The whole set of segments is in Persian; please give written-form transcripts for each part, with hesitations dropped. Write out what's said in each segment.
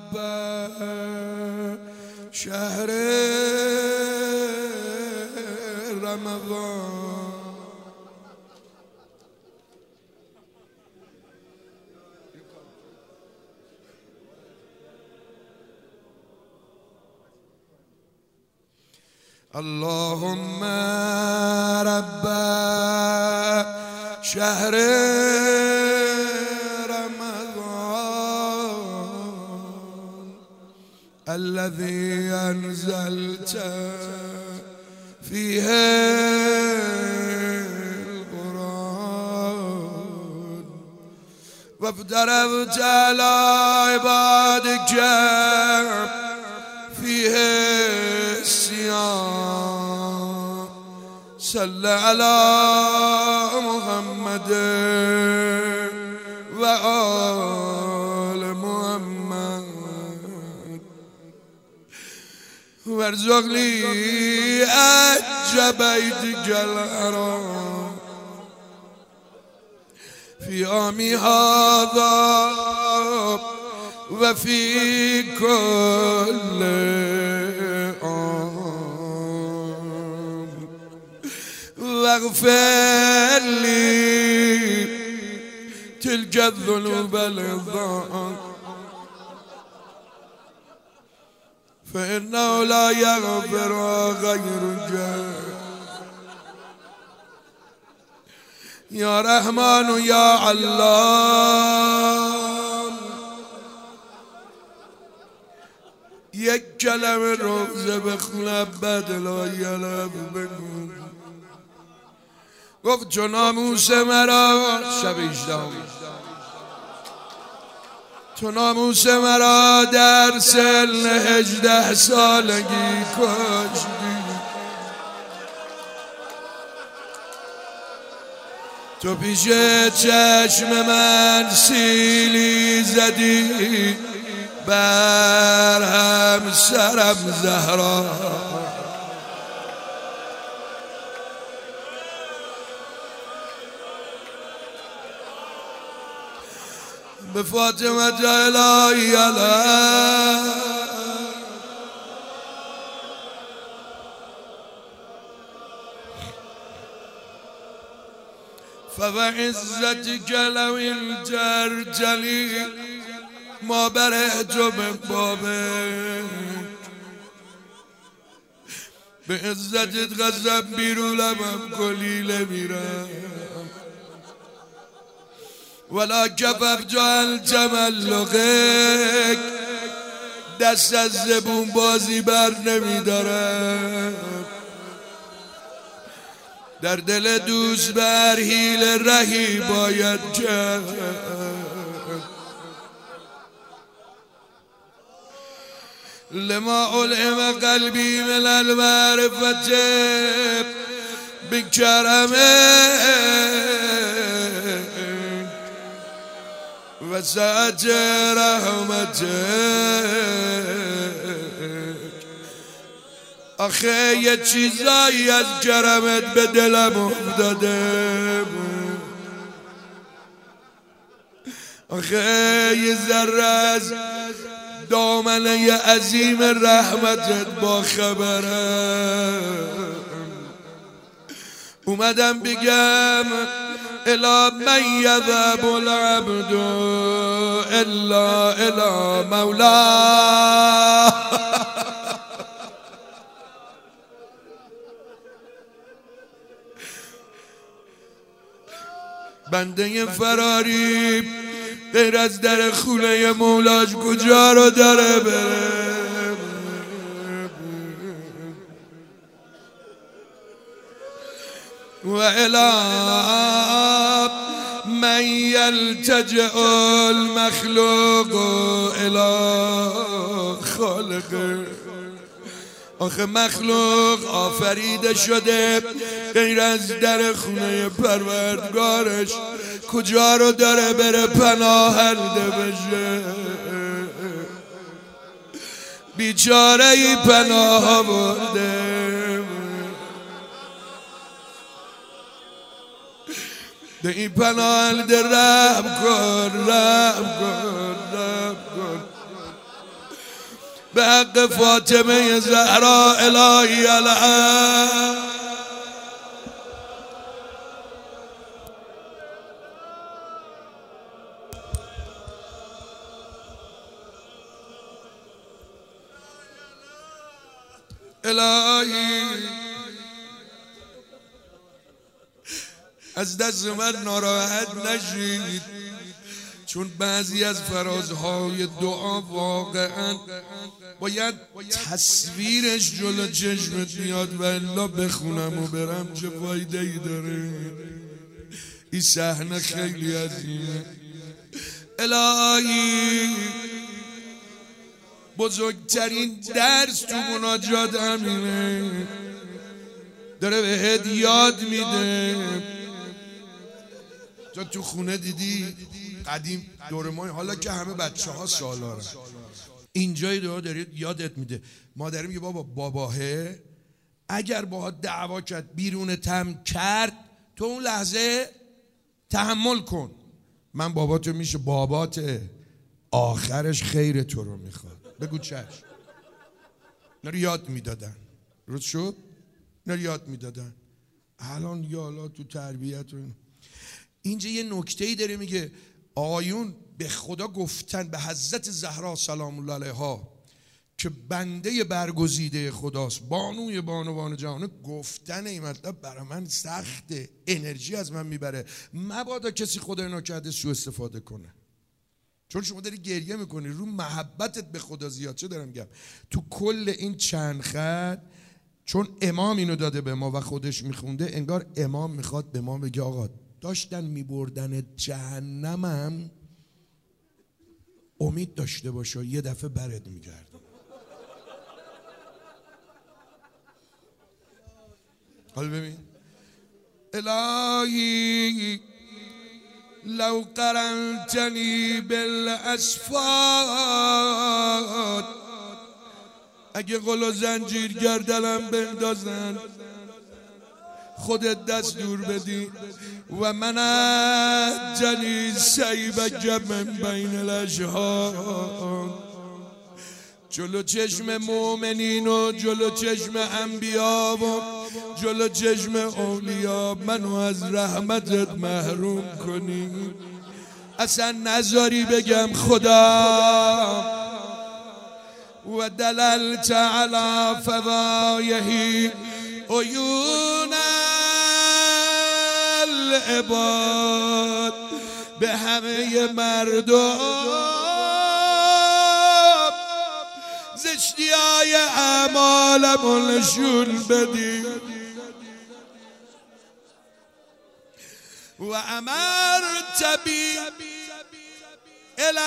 رب شهر رمضان اللهم رب شهر رمضان الذي أنزلت فيه القرآن وافترضت على عبادك فيه الصيام صل على محمد وآل محمد وارزق لي حج بيتك الحرام في عامي هذا وفي كل عام واغفر لي تلك الذنوب العظام فإنه لا يغفر غيرك يا رحمن يا علام یک کلمه روزه بخونم بعد لا یلم بگو گفت چون ناموس مرا شب 18 تو ناموس مرا در سن 18 سالگی کشتی تو پیش چشم من سیلی زدی بر همسرم زهرا به فاطمه الهی علیه فوعزتك لو انترجلي ما برهت من بابك به عزتت غضب بیرون لبم کلیله میرم ولا کففت عن تملقک دست از زبون بازی بر نمیدارم در دل دوست بر حیله رهی باید کرد لما علم قلبی من المعرفت بکرمه و سعت رحمتک آخه یه چیزایی از کرمت به دلم افتاده آخه یه ذره از دامنه عظیم رحمتت با خبرم اومدم بگم الا من یذهب العبد الا الی مولاه بنده فراری غیر از در خونه مولاش کجا رو داره بره و الی من یلتجئ المخلوق الی خالقه آخه مخلوق آفریده شده غیر از در خونه پروردگارش کجا رو داره بره پناهنده بشه بیچاره ای پناه برده به این پناهنده رحم کن رحم کن رحم کن به حق فاطمه زهرا الهی الحق. الهی از دست من ناراحت نشید، چون بعضی از فرازهای دعا واقعا باید تصویرش جلو چشمت میاد و الا بخونم و برم چه فایده ای داره. این صحنه خیلی عظیمه. الهی بزرگترین درس تو مناجات همینه، داره بهت یاد میده. تو خونه دیدی قدیم دور ما، حالا که همه بچه ها سالارن، اینجای دعا داره یادت میده. مادرم میگه باباهه اگر باهات دعوا کرد بیرون تم کرد، تو اون لحظه تحمل کن. من باباتو میشه باباته، آخرش خیر تو رو میخواد. بگو چشم. اینا یاد میدادن. روز شد اینا یاد میدادن. الان یا الله تو تربیت و اینجا یه نکته‌ای داره میگه آقایون به خدا گفتن، به حضرت زهرا سلام الله علیها که بنده برگزیده خداست، بانوی بانوان جهان، گفتن این مطلب برای من سخته، انرژی از من میبره. مبادا کسی خدای نکرده سوء استفاده کنه، چون شما داری گریه میکنی رو محبتت به خدا زیاد. چه دارم میگم؟ تو کل این چند خط، چون امام اینو داده به ما و خودش میخونده، انگار امام میخواد به ما بگه آقا داشتن میبردن جهنمم، امید داشته باشه یه دفعه برد میگرد. حالا ببین الهی لو قرنتنی بالاسفاد، اگه قل و زنجیر گردنم بندازن خودت دستور بدی و من جنی سیبک من بین الاشهاد، جلو چشم مؤمنین و جلو چشم انبیا و جلو چشم اولیا منو از رحمتت محروم کنی. اصلا نذاری بگم خدا و دللت علی فضایه عیون العباد، به همه مردم زشتی های اعمالمو نشون بدی و امرت بی الی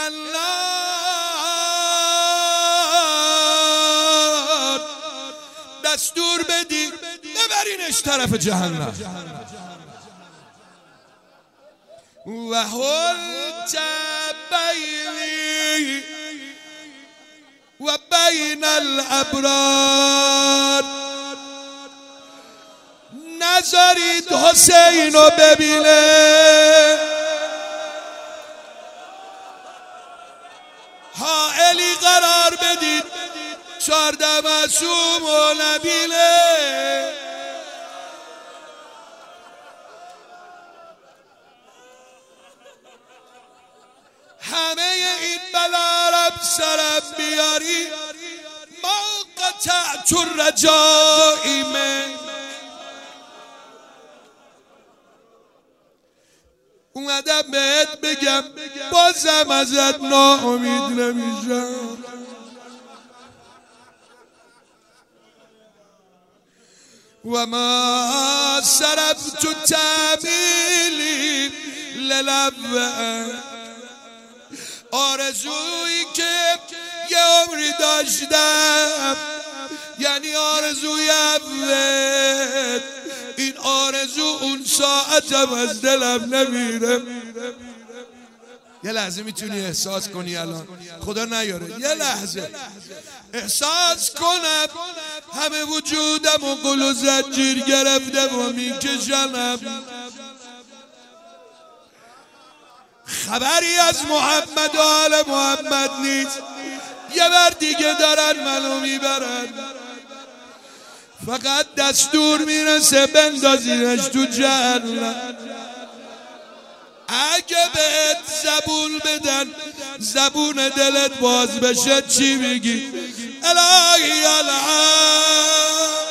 النار، دستور بدی ببرینش طرف جهنم. و حلت بینی و بین الابرار، نذارید حسین رو ببینه. حائلی قرار بدید 14 معصوم و نبیله. همه این بلا رب سرم بیاری، ما قطعت الرجائی من. اومدم بهت بگم بازم ازت ناامید نمیشم. و ما صرفت تعمیلی للأول، آرزویی که یه عمری داشتم، یعنی آرزوی اول، این آرزو اون ساعتم از دلم نمیره. یه لحظه میتونی احساس کنی الان، خدا نیاره، یه لحظه احساس کنم همه وجودم و قل و زنجیر گرفته و میکشنم. خبری از محمد و آل محمد نیست. یه بر دیگه دارن منو میبرن، فقط دستور میرسه بندازینش تو جهنم. اگه بهت زبون بدن زبون دلت باز بشه چی میگی؟ الهی الان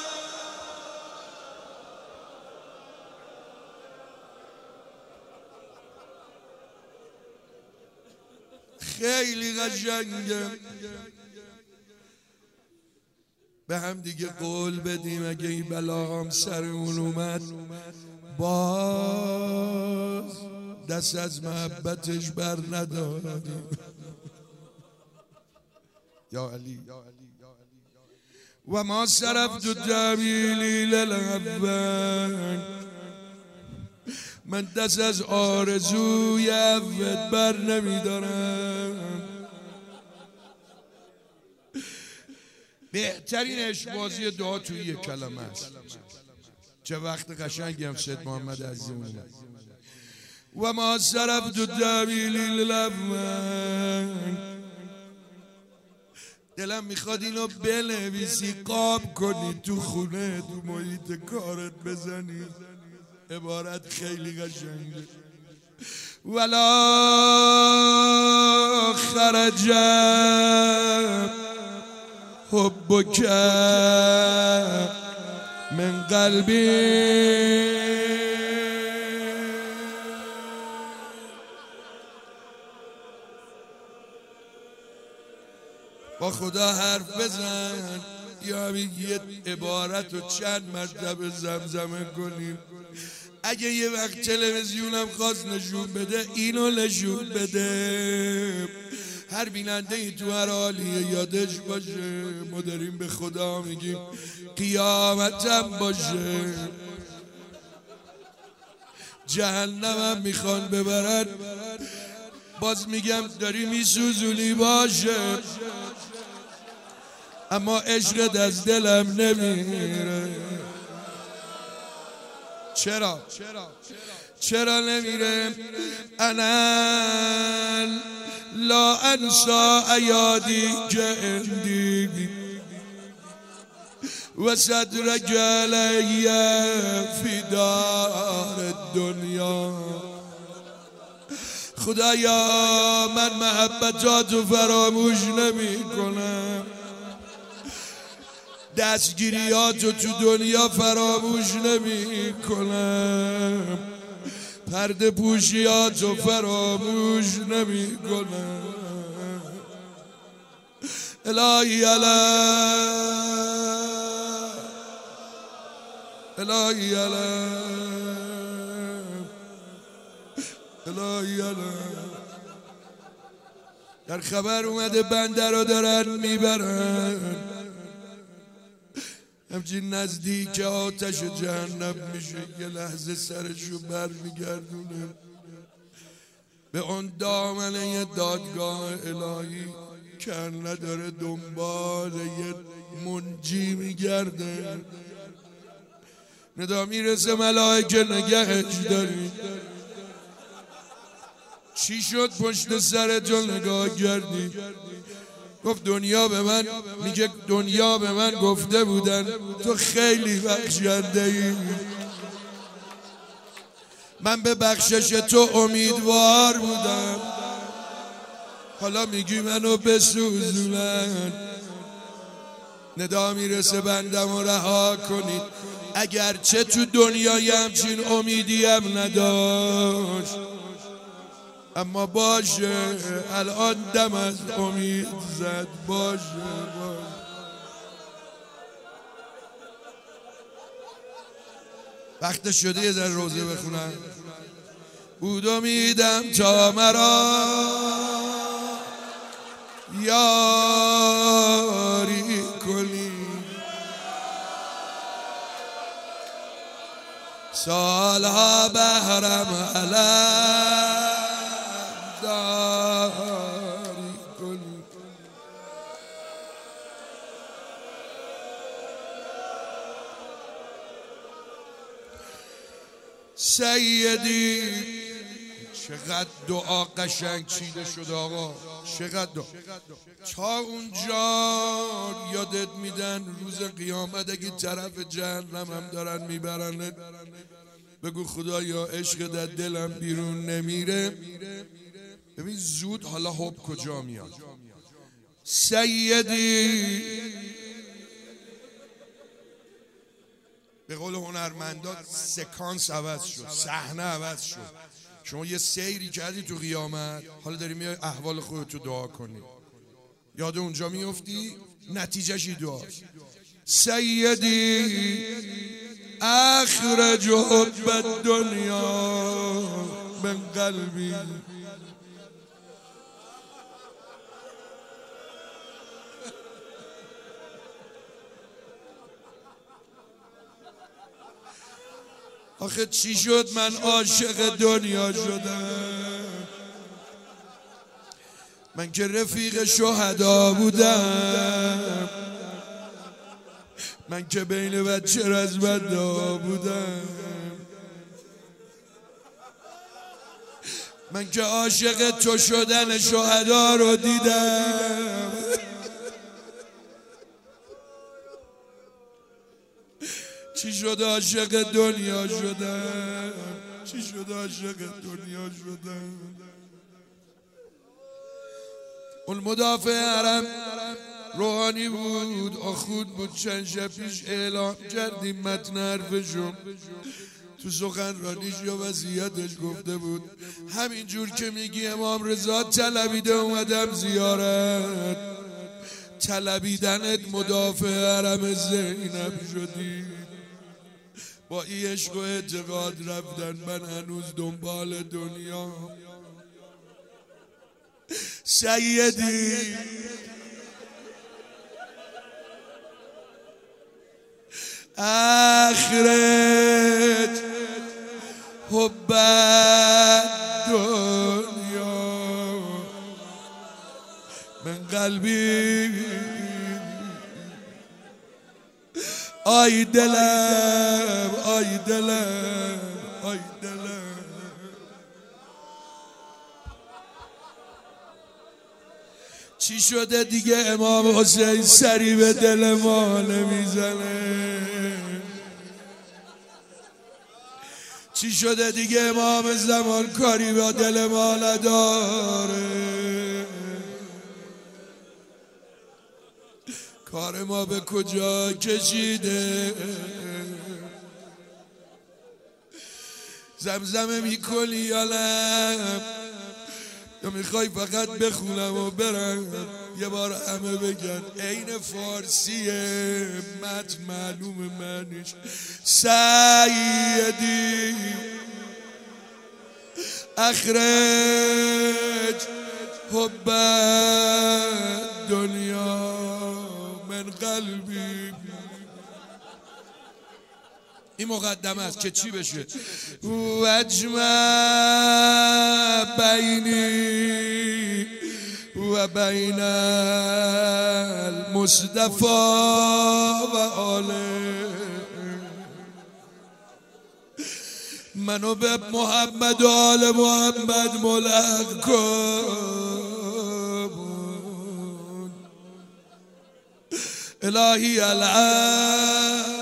خیلی قشنگه. به هم دیگه قول بدیم اگه این بلا هم سرمون اومد باز دست از محبتش بر نداریم. یا علی و ما صرفت الدبیلی للعبان، من دست از آرزوی عفوت بر نمیدارم. بهترین عشق‌بازی دعا توی یک کلمه است. چه وقت قشنگی هم سید محمد عزیزمون. و ما صرفت الدبیلی للعبان، دلم میخواد اینو بنویسی قاب کنی تو خونه تو محیط کارت بزنی. عبارت خیلی قشنگه. ولا خرج حبک من قلبی، با خدا حرف بزن یا یه عبارت رو چند مرتبه زمزمه کنیم. اگه یه وقت تلویزیونم خواست نشون بده اینو نشون بده. هر بیننده ای تو هر حالیه یادش باشه ما داریم به خدا میگیم قیامتم باشه. جهنمم میخوان ببرن باز میگم داری میسوزونی باشه، اما عشقت از دلم نمیره. چرا نمیره؟ انا لا انسا ایادی که اندی و صدرک علی فی دار الدنیا. خدایا من محبتاتو فراموش نمی کنم، دستگیریاتو تو دنیا فراموش نمی کنم، پرده پوشیاتو فراموش نمی کنم. الهی علم الهی علم الهی علم. در خبر اومده بنده رو دارن میبرن، همچین نزدیک آتش جهنم میشه، یه لحظه سرشو بر میگردونه به اون دامنه دادگاه الهی که نداره دنبال یه منجی میگرده. ندا میرسه ملائکه نگهش داری. چی شد پشت سرتو نگاه کردی؟ گفت دنیا به من، میگه دنیا به من گفته بودن تو خیلی بخشنده ای، من به بخشش تو امیدوار بودم، حالا میگی منو بسوزونن. ندا میرسه بندم رو رها کنید، اگرچه تو دنیای همچین امیدی هم نداشت، اما باشه الان دم از امید زد. باشه وقت شده یه ذره روزه بخونم. بود امیدم تا مرا یاری کنی، سالها بهرم علم داری کنی. سیدی چقدر دعا قشنگ چیده شد آقا، چقدر دعا. تا اونجا یادت میدن روز قیامت اگه طرف جهنم هم دارن میبرنت، بگو خدایا عشق در دلم بیرون نمیره. ببین زود حالا حب کجا میاد. سیدی به قول هنرمندا سکانس عوض شد، صحنه عوض شد. شما یه سیری کردی تو قیامت، حالا داری میای احوال خودتو دعا کنی، یاد اونجا میفتی، نتیجهش دعاست. سیدی اخرج حب الدنیا من قلبی. آخه چی شد من عاشق دنیا شدم؟ من که رفیق شهدا بودم، من که بین بچه رزمندا بودم، من که عاشق تو شدن شهدا رو دیدم. چی شد عاشق دنیا شدم؟ چی شد عاشق دنیا شدم؟ اون مدافع حرم روحانی بود، آخوند بود، چند شب پیش اعلام کردیم متن حرفشو. تو سخنرانیش یا وصیتش گفته بود همینجور که میگی امام رضا طلبیده اومدم زیارت، طلبیدنت مدافع حرم زینب شدی. با این عشق و اعتقاد رفتن من هنوز دنبال دنیا. سیدی اخرج حب الدنیا من قلبی. آی دلم، آی دلم، آی دلم. چی شده دیگه امام حسین سری به دل ما نمیزنه؟ چی شده دیگه امام زمان کاری با دل ما نداره؟ کار ما به کجا کشیده؟ زمزمه میکنی یا نه؟ یا میخوای فقط بخونم و برم؟ یه بار همه بگن عین فارسیه، متن معلوم منش. سیدی اخرج حب دنیا من قلبی. این مقدمه است که چی بشه؟ وجمع بینی و بین المصطفى و آله. منو به محمد و آل محمد ملحق کن. الهی العالم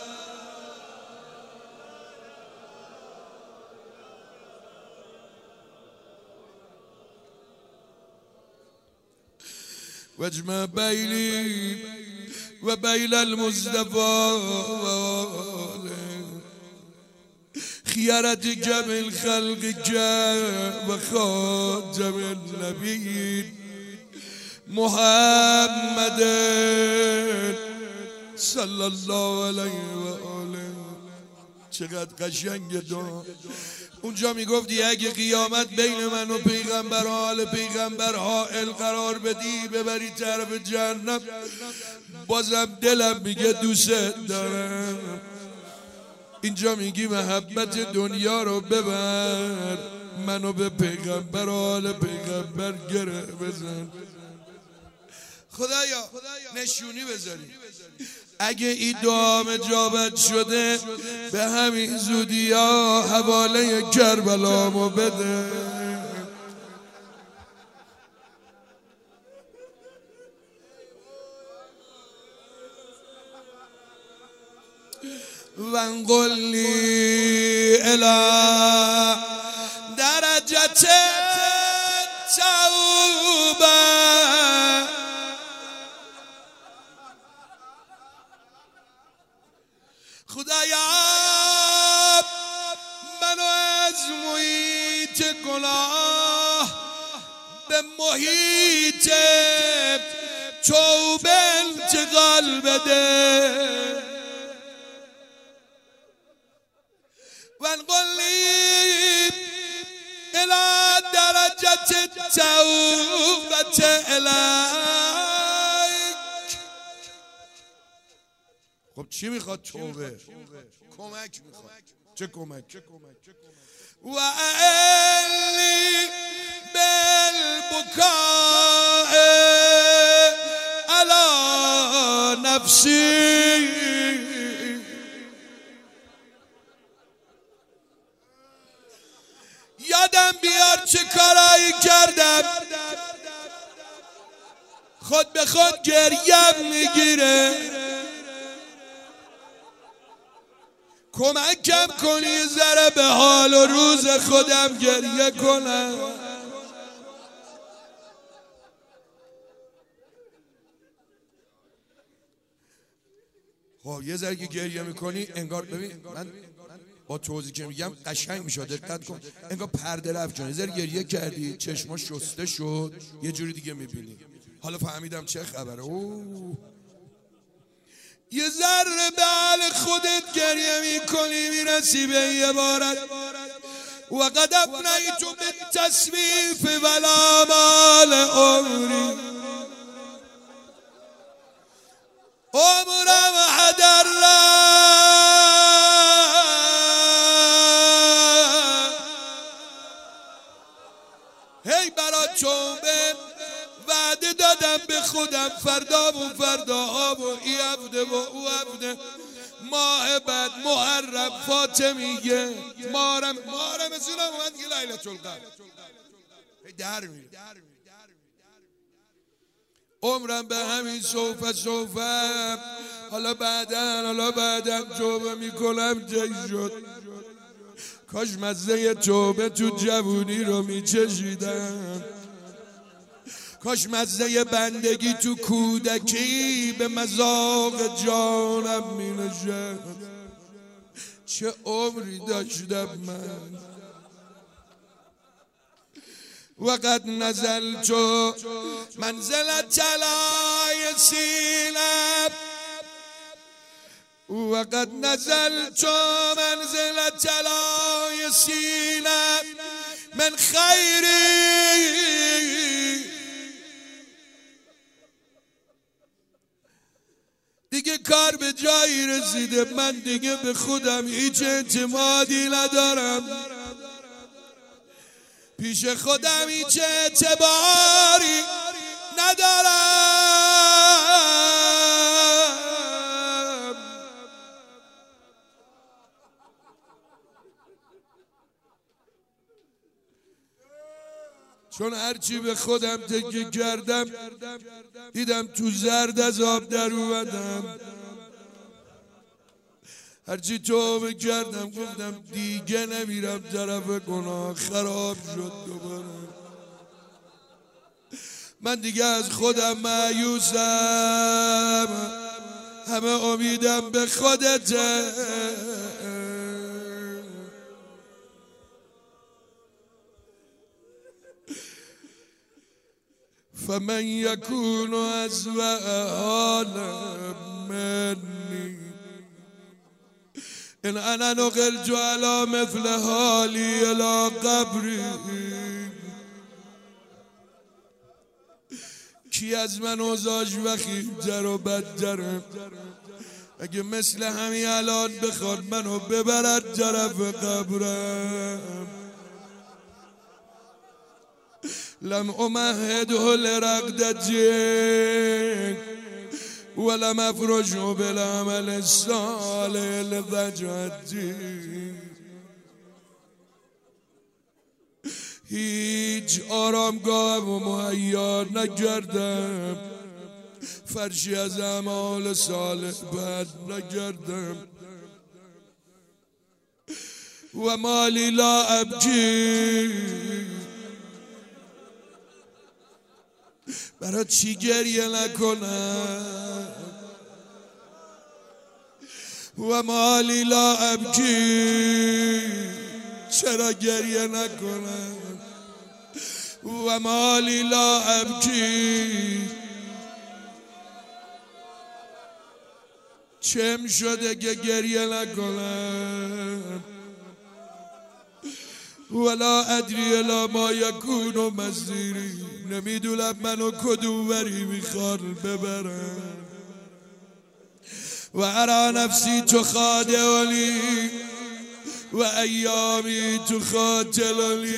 واجمع بینی و بین المصطفى خیارت جمع الخلق و خاتم النبیین محمد صلی الله علیه و آله. چقدر قشنگ دعا. اونجا میگفتی اگه قیامت بین من و پیغمبر و آل پیغمبر حائل قرار بدی ببری طرف جهنم، بازم دلم میگه دوست دارم. اینجا میگی محبت دنیا رو ببر، منو به پیغمبر و آل پیغمبر گره بزن. خدایا نشونی بذاری اگه این دعا اجابت شده به همین زودی ها حواله کربلامو بده. وانقل لی الی درجت توبه خدایا منو از محیط گناه به محیط توبه انتقال بده. وانقل لی الی درجت توبه الیک. خب چی میخواد توبه؟ کمک میخواد. چه کمک؟ و الی بالبکاء علی نفسی. یادم بیار چه کارایی کردم خود به خود گریم میگیره. کمکم کنی ذره به حال و روز خودم گریه کنم. خب یه ذره که گریه میکنی انگار ببین من با توضیح که میگم قشنگ میشه، دقت کن، انگار پرده رفت جان. یه ذره گریه کردی چشما شسته شد یه جوری دیگه میبینی. حالا فهمیدم چه خبره. یه ذره به حال خودت گریه میکنی میرسی به یه بارت و قد افنیت بالتسویف ولا مال عمری. عمرم هدر هی برا توبه وعده دادم به خودم فردا و فردا و ای هفته و او هفته ماه بعد محرم فاطمیه مارم زینا اومد که لیلة القدر در میره. عمرم به همین صوفه حالا بعدم توبه میکنم جای شد. کاش مزه توبه تو جوونی رو میچشیدم. کاش مزه بندگی تو کودکی به مذاق جانم مینشست. چه عمری داشتم من. وقد نزلت منزلة لا يسيلب وقد نزلت منزلة لا يسيلب من خيري. دیگه کار به جایی رسیده من دیگه به خودم هیچ اعتمادی ندارم. پیش خودم هیچ اعتباری ندارم. چون هرچی به خودم تکیه کردم دیدم تو زرد از آب در اومدم. هرچی توبه کردم گفتم دیگه نمیرم طرف گناه. خراب شد دوباره. من دیگه از خودم مایوسم. همه امیدم به خودته. فمن یکون ازوء حالا منی ان انا نقلت على مثل حالی الى قبری. کی از من اوضاعش وخیم‌تر و بدتره؟ اگه مثل همین الان بخواد منو ببرد طرف قبرم. لم امهده لرقدتك ولم افرش بالعمل الصالح لضجتی. هیچ آرامگاه و مهیا نکردم، فرشی از اعمال صالح بد نکردم. و مالی لا ابکی، برای چی گریه نکنم؟ و مالی لا ابکی، چرا گریه نکنم؟ و مالی لا ابکی، چم شده که گریه نکنم؟ ولا ادری لا ما یکون و مصیری، نمیدونم منو کدوم میخوان ببرن. و ارا نفسی تخادعنی و ایامی تخاتلنی،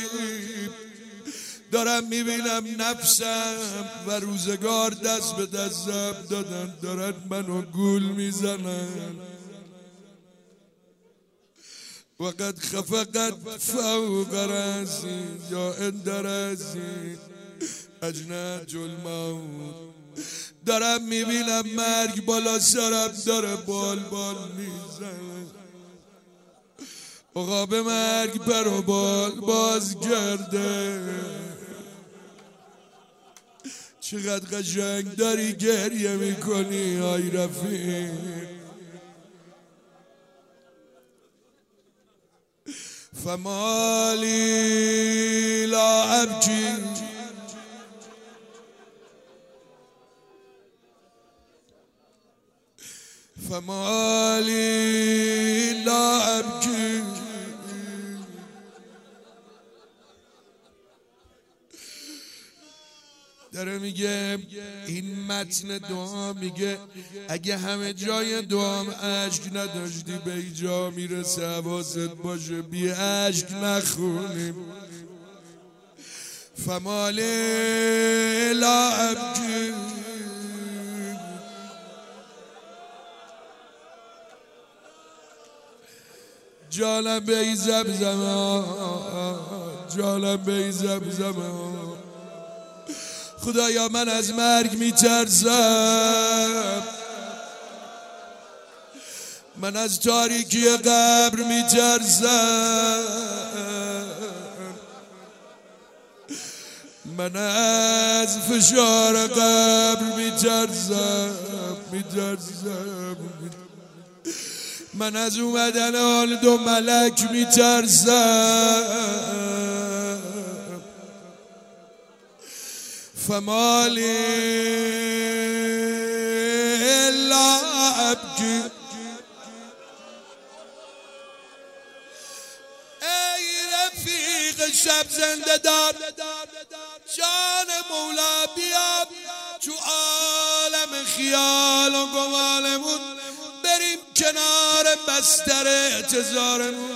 دارم میبینم نفسم و روزگار دست به دستم دادن، دارن منو گول میزنن. وقد خفقت فوق رأسی یا عند رأسی اجنحة الموت، دارم میبینم مرگ بالا سرم داره بال میزنه. عقاب مرگ پر و بال باز کرده. چقدر قشنگ داری گریه میکنی آی رفیق. فمالی لا ابکی، فمالی لا ابکی. داره میگه این متن دعا، میگه اگه همه جای دعام اشک نداشتی به اینجا میرسه، حواست باشه بی اشک نخونیم. فمالی لا ابکی، جانم به زمزم، جانم به زمزم. خدایا من از مرگ میترسم، من از تاریکی قبر میترسم، من از فشار قبر میترسم، من از اومدن آن دو ملک میترسم. فمالی لا ابکی، ای رفیق شب زنده دار، جان مولا بیا تو عالم خیال و گمانمون، بریم کنار بستر اعتذارمون.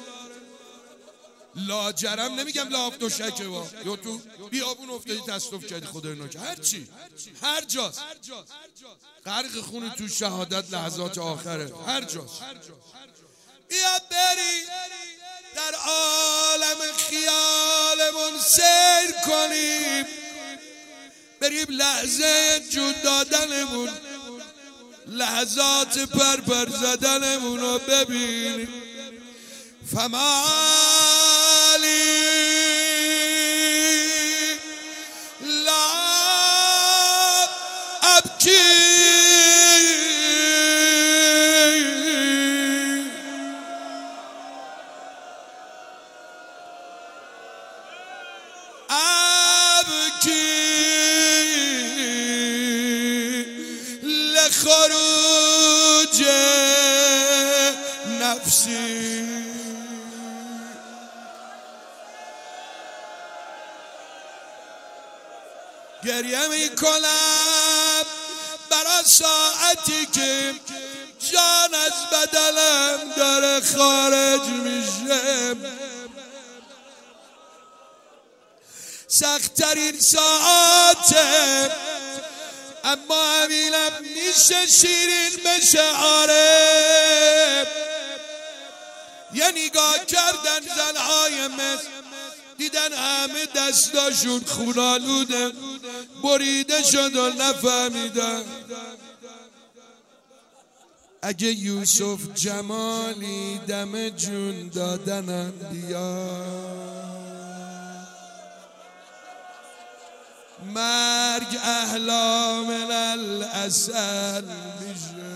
لاجرم نمیگم لاف دوشکه با یا تو بیابون افتادی تصادف کردی، خدای نکرده، هر چی هر جاست، غرق خونی تو شهادت لحظات آخره، هر جاست. بیا بری در عالم خیالمون سیر کنیم، بریم لحظه جون دادنمون، لحظات پرپر زدنمون رو ببینیم. فمالی لا ابکی، لخروج نفسی. گریه میکنم برای ساعتی که جان از بدنم داره خارج میشه، سخت‌ترین ساعت اما همینم میشه شیرین بشه آره. یه نگاه کردن زنهای مصر دیدن همه دستاشون خونالوده بریده شد و نفهمیدن اگه یوسف جمالی دم جون دادنم بیاد مرگ احلا من الاسل میشه